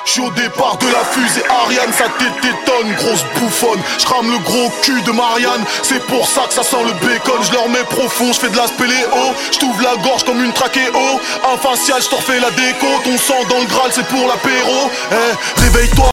J'suis au départ de la fusée Ariane, ça t'étonne, grosse bouffonne. J'rame le gros cul de Marianne, c'est pour ça que ça sent le bacon. J'le remets profond, j'fais de la spéléo, j't'ouvre la gorge comme une trachéo. Un facial, j't'en refais la déco, ton sang dans le Graal c'est pour l'apéro. Réveille-toi.